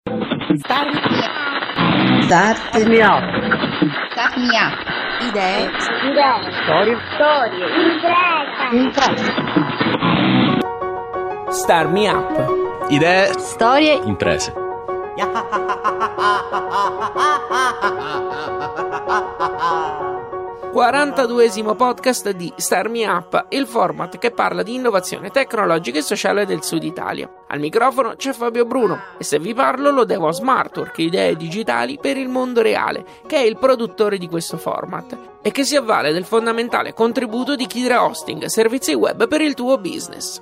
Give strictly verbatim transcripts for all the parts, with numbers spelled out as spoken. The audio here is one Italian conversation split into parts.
Start Start me up. Start me up. Idee. Idee. Storie. Storie. Impresa. Impresa. Start me up. Idee. Storie. Imprese. quarantaduesimo podcast di Start Me Up, il format che parla di innovazione tecnologica e sociale del Sud Italia. Al microfono c'è Fabio Bruno e se vi parlo lo devo a Smartwork, idee digitali per il mondo reale, che è il produttore di questo format e che si avvale del fondamentale contributo di Kidra Hosting, servizi web per il tuo business.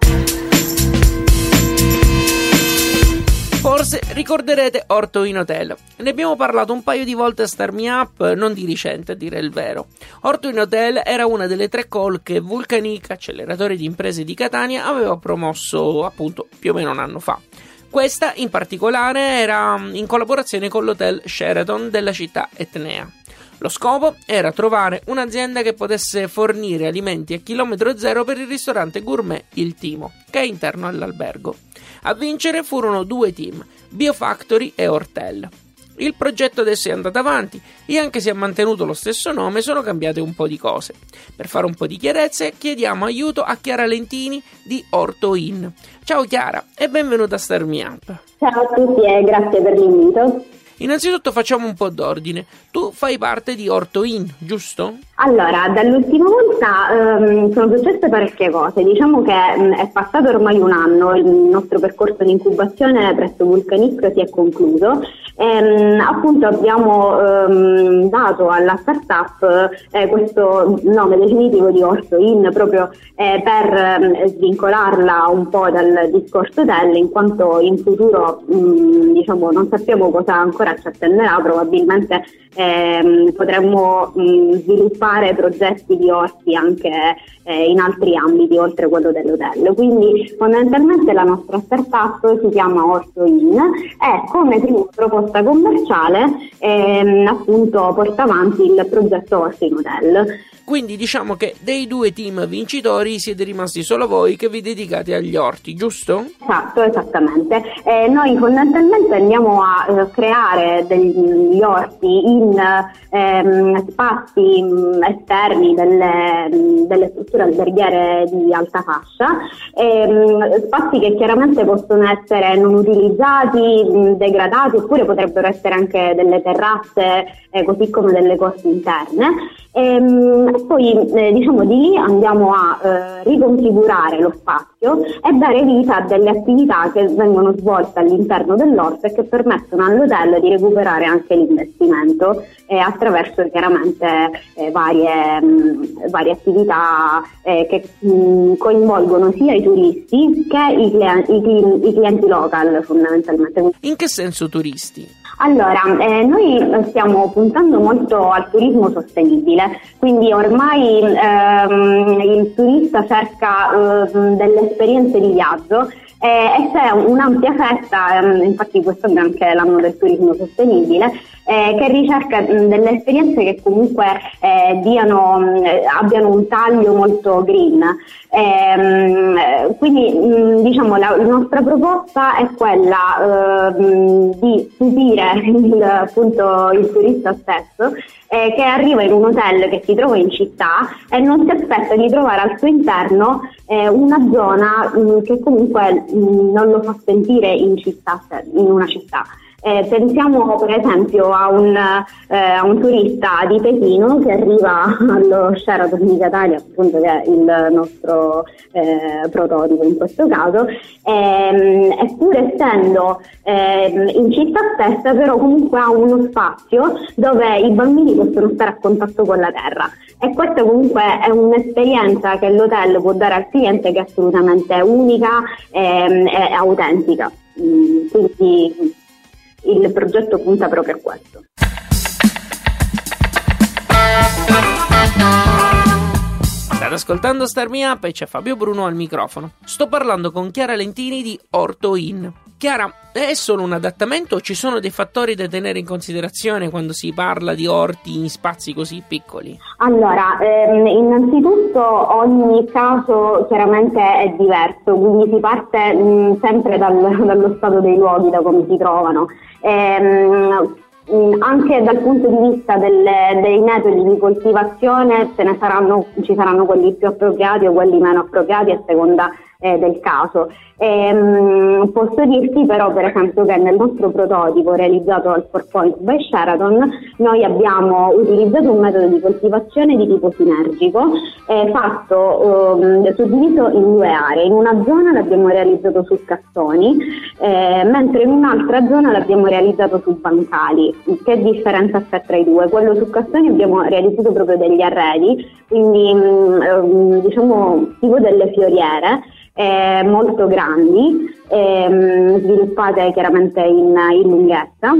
Forse ricorderete Orto in Hotel. Ne abbiamo parlato un paio di volte a Start Me Up, non di recente a dire il vero. Orto in Hotel era una delle tre call che Vulcanic, acceleratore di imprese di Catania, aveva promosso appunto più o meno un anno fa. Questa in particolare era in collaborazione con l'hotel Sheraton della città etnea. Lo scopo era trovare un'azienda che potesse fornire alimenti a chilometro zero per il ristorante gourmet Il Timo, che è interno all'albergo. A vincere furono due team, Biofactory e Ortel. Il progetto adesso è andato avanti e anche se ha mantenuto lo stesso nome sono cambiate un po' di cose. Per fare un po' di chiarezze chiediamo aiuto a Chiara Lentini di Orto In. Ciao Chiara e benvenuta a Start Me Up. Ciao a tutti e grazie per l'invito. Innanzitutto facciamo un po' d'ordine. Tu fai parte di Orto In, giusto? Allora, dall'ultima volta um, sono successe parecchie cose. Diciamo che um, è passato ormai un anno, il nostro percorso di incubazione presso Vulcanic si è concluso. E, um, appunto abbiamo um, dato alla startup eh, questo nome definitivo di Orto In proprio eh, per um, svincolarla un po' dal discorso hotel, in quanto in futuro um, diciamo non sappiamo cosa ancora ci attenderà, probabilmente ehm, potremmo mh, sviluppare progetti di orti anche eh, in altri ambiti oltre quello dell'hotel. Quindi fondamentalmente la nostra startup si chiama Orto In e come prima proposta commerciale ehm, appunto porta avanti il progetto Orto in Hotel. Quindi diciamo che dei due team vincitori siete rimasti solo voi che vi dedicate agli orti, giusto? Esatto, esattamente. Eh, noi fondamentalmente andiamo a eh, creare degli orti in ehm, spazi mh, esterni delle, mh, delle strutture alberghiere di alta fascia, ehm, spazi che chiaramente possono essere non utilizzati, mh, degradati, oppure potrebbero essere anche delle terrazze, eh, così come delle corti interne. E poi eh, diciamo di lì andiamo a eh, riconfigurare lo spazio e dare vita a delle attività che vengono svolte all'interno dell'orto e che permettono all'hotel di recuperare anche l'investimento eh, attraverso chiaramente eh, varie, mh, varie attività eh, che mh, coinvolgono sia i turisti che i, clien- i, cli- i clienti local fondamentalmente. In che senso turisti? Allora, eh, noi stiamo puntando molto al turismo sostenibile, quindi ormai ehm, il turista cerca eh, delle esperienze di viaggio eh, e c'è un'ampia fetta, ehm, infatti questo è anche l'anno del turismo sostenibile, eh, che ricerca mh, delle esperienze che comunque eh, diano, mh, abbiano un taglio molto green. Eh, quindi mh, diciamo la, la nostra proposta è quella eh, mh, di stupire il, appunto, il turista stesso eh, che arriva in un hotel che si trova in città e non si aspetta di trovare al suo interno eh, una zona mh, che comunque mh, non lo fa sentire in città, in una città. Eh, pensiamo per esempio a un, eh, a un turista di Pechino che arriva allo Sheraton di Catania, appunto, che è il nostro eh, prototipo in questo caso, ehm, eppure essendo eh, in città stessa però comunque ha uno spazio dove i bambini possono stare a contatto con la terra e questa comunque è un'esperienza che l'hotel può dare al cliente che è assolutamente unica ehm, e autentica. Mm, quindi il progetto punta proprio a questo. State ascoltando Start Me Up e c'è Fabio Bruno al microfono. Sto parlando con Chiara Lentini di Orto In. Chiara, è solo un adattamento o ci sono dei fattori da tenere in considerazione quando si parla di orti in spazi così piccoli? Allora, ehm, innanzitutto ogni caso chiaramente è diverso, quindi si parte mh, sempre dal, dallo stato dei luoghi, da come si trovano. Ehm, Anche dal punto di vista delle, dei metodi di coltivazione ce ne saranno, ci saranno quelli più appropriati o quelli meno appropriati a seconda eh, del caso. E, mh, posso dirti però per esempio che nel nostro prototipo realizzato al Four Points by Sheraton noi abbiamo utilizzato un metodo di coltivazione di tipo sinergico eh, fatto um, suddiviso in due aree. In una zona l'abbiamo realizzato su cassoni eh, mentre in un'altra zona l'abbiamo realizzato su bancali. Che differenza c'è tra i due? Quello su cassoni abbiamo realizzato proprio degli arredi, quindi mh, diciamo tipo delle fioriere Eh, molto grandi, eh, sviluppate chiaramente in, in lunghezza,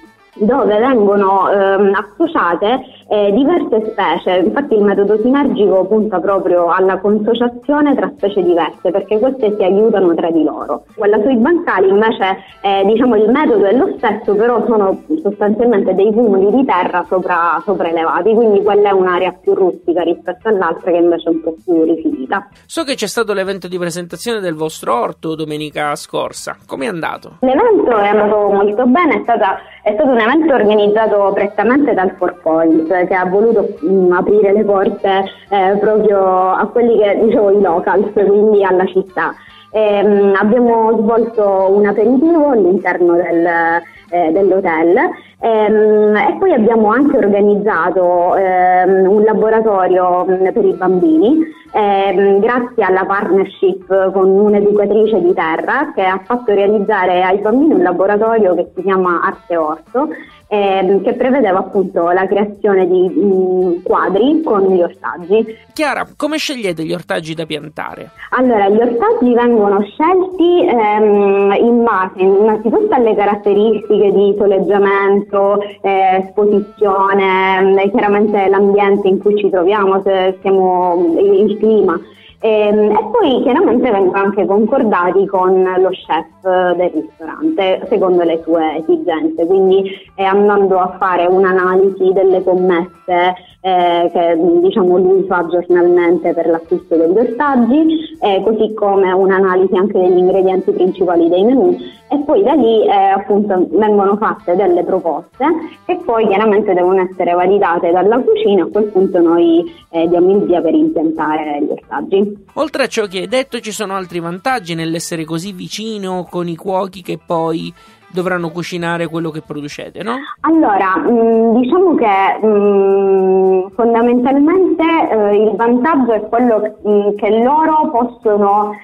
dove vengono ehm, associate eh, diverse specie. Infatti il metodo sinergico punta proprio alla consociazione tra specie diverse, perché queste si aiutano tra di loro. Quella sui bancali invece eh, diciamo il metodo è lo stesso, però sono sostanzialmente dei cumuli di terra sopra, sopra elevati, quindi quella è un'area più rustica rispetto all'altra che invece è un po' più rifinita. So che c'è stato l'evento di presentazione del vostro orto domenica scorsa, com'è andato? L'evento è andato molto bene, è, stata, è stato un evento organizzato prettamente dal Four Points, che ha voluto mh, aprire le porte eh, proprio a quelli che dicevo i locals, quindi alla città. E, mh, abbiamo svolto un aperitivo all'interno del, eh, dell'hotel e, mh, e poi abbiamo anche organizzato eh, un laboratorio mh, per i bambini. Eh, grazie alla partnership con un'educatrice di terra che ha fatto realizzare ai bambini un laboratorio che si chiama Arte Orto, eh, che prevedeva appunto la creazione di mh, quadri con gli ortaggi. Chiara, come scegliete gli ortaggi da piantare? Allora, gli ortaggi vengono scelti ehm, in base innanzitutto alle caratteristiche di soleggiamento, eh, esposizione, eh, chiaramente l'ambiente in cui ci troviamo, se siamo il clima. E, e poi chiaramente vengono anche concordati con lo chef del ristorante secondo le sue esigenze, quindi eh, andando a fare un'analisi delle commesse eh, che diciamo lui fa giornalmente per l'acquisto degli ortaggi, eh, così come un'analisi anche degli ingredienti principali dei menù, e poi da lì eh, appunto vengono fatte delle proposte che poi chiaramente devono essere validate dalla cucina. A quel punto noi eh, diamo il via per impiantare gli ortaggi. Oltre a ciò che hai detto, ci sono altri vantaggi nell'essere così vicino con i cuochi che poi dovranno cucinare quello che producete, no? Allora, mh, diciamo che mh, fondamentalmente eh, il vantaggio è quello mh, che loro possono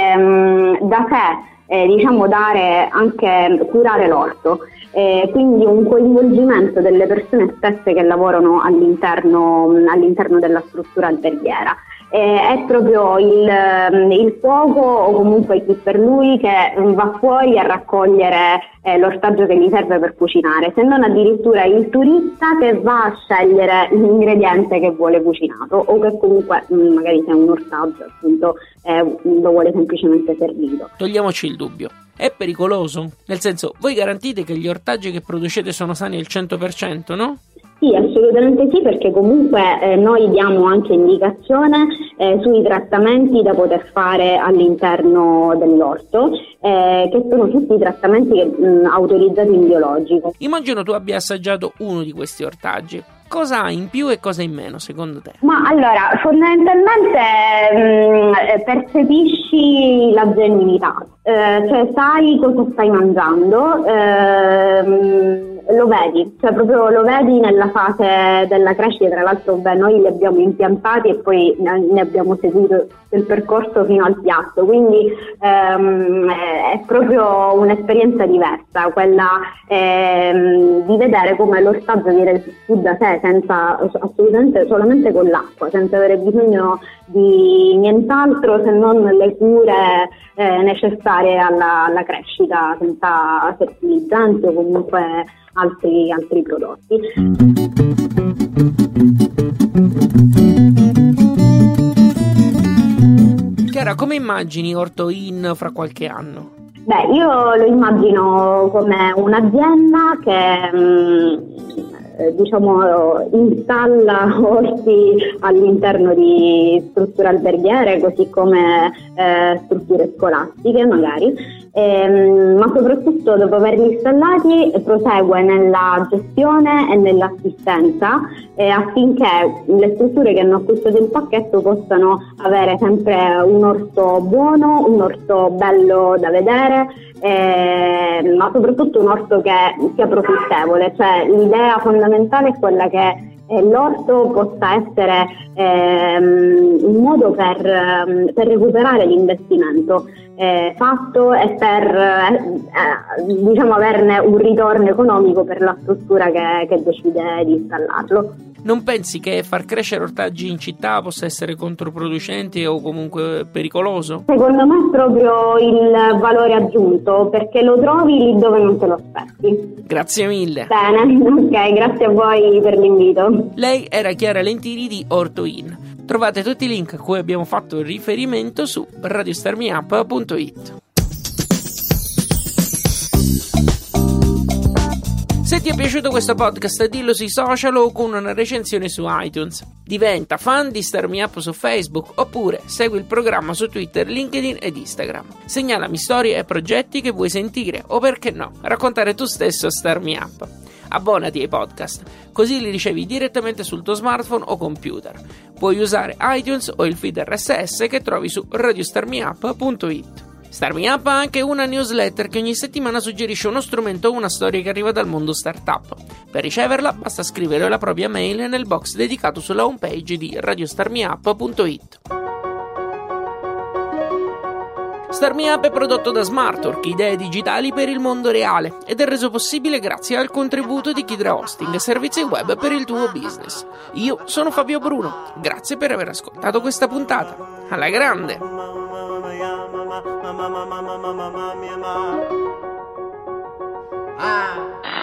ehm, da sé eh, diciamo dare anche curare l'orto. Eh, quindi un coinvolgimento delle persone stesse che lavorano all'interno, all'interno della struttura alberghiera. Eh, è proprio il, il cuoco o comunque chi per lui che va fuori a raccogliere eh, l'ortaggio che gli serve per cucinare, se non addirittura il turista che va a scegliere l'ingrediente che vuole cucinato o che comunque mh, magari se è un ortaggio appunto eh, lo vuole semplicemente servito. Togliamoci il dubbio. È pericoloso? Nel senso, voi garantite che gli ortaggi che producete sono sani al cento per cento, no? Sì, assolutamente sì, perché comunque eh, noi diamo anche indicazione eh, sui trattamenti da poter fare all'interno dell'orto, eh, che sono tutti trattamenti mh, autorizzati in biologico. Immagino tu abbia assaggiato uno di questi ortaggi. Cosa ha in più e cosa in meno secondo te? Ma allora, fondamentalmente mh, percepisci la genuinità, eh, cioè sai cosa stai mangiando, eh, lo vedi, cioè proprio lo vedi nella fase della crescita. Tra l'altro beh, noi li abbiamo impiantati e poi ne abbiamo seguito il percorso fino al piatto, quindi ehm, è proprio un'esperienza diversa quella ehm, di vedere come l'ortaggio viene su da sé, senza assolutamente, solamente con l'acqua, senza avere bisogno di nient'altro se non le cure eh, necessarie alla, alla crescita, senza fertilizzanti o comunque altri, altri prodotti. Chiara, come immagini Orto Inn fra qualche anno? Beh, io lo immagino come un'azienda che mh, diciamo installa orti all'interno di strutture alberghiere, così come eh, strutture scolastiche magari, ehm, ma soprattutto dopo averli installati prosegue nella gestione e nell'assistenza eh, affinché le strutture che hanno acquistato il pacchetto possano avere sempre un orto buono, un orto bello da vedere, eh, ma soprattutto un orto che sia profittevole. Cioè l'idea fondamentale è quella che eh, l'orto possa essere ehm, un modo per, ehm, per recuperare l'investimento eh, fatto e per eh, diciamo averne un ritorno economico per la struttura che, che decide di installarlo. Non pensi che far crescere ortaggi in città possa essere controproducente o comunque pericoloso? Secondo me è proprio il valore aggiunto, perché lo trovi lì dove non te lo aspetti. Grazie mille. Bene, ok, grazie a voi per l'invito. Lei era Chiara Lentini di Orto In. Trovate tutti i link a cui abbiamo fatto riferimento su radio star me up punto it. Se ti è piaciuto questo podcast, dillo sui social o con una recensione su iTunes. Diventa fan di Star Me Up su Facebook oppure segui il programma su Twitter, LinkedIn ed Instagram. Segnalami storie e progetti che vuoi sentire o, perché no, raccontare tu stesso a Star Me Up. Abbonati ai podcast, così li ricevi direttamente sul tuo smartphone o computer. Puoi usare iTunes o il feed R S S che trovi su radio star me up punto it. Star Me Up ha anche una newsletter che ogni settimana suggerisce uno strumento o una storia che arriva dal mondo startup. Per riceverla basta scrivere la propria mail nel box dedicato sulla homepage di radio star me up punto it. Star Me Up è prodotto da Smartwork, idee digitali per il mondo reale, ed è reso possibile grazie al contributo di Kidra Hosting, servizi web per il tuo business. Io sono Fabio Bruno, grazie per aver ascoltato questa puntata. Alla grande! Ah.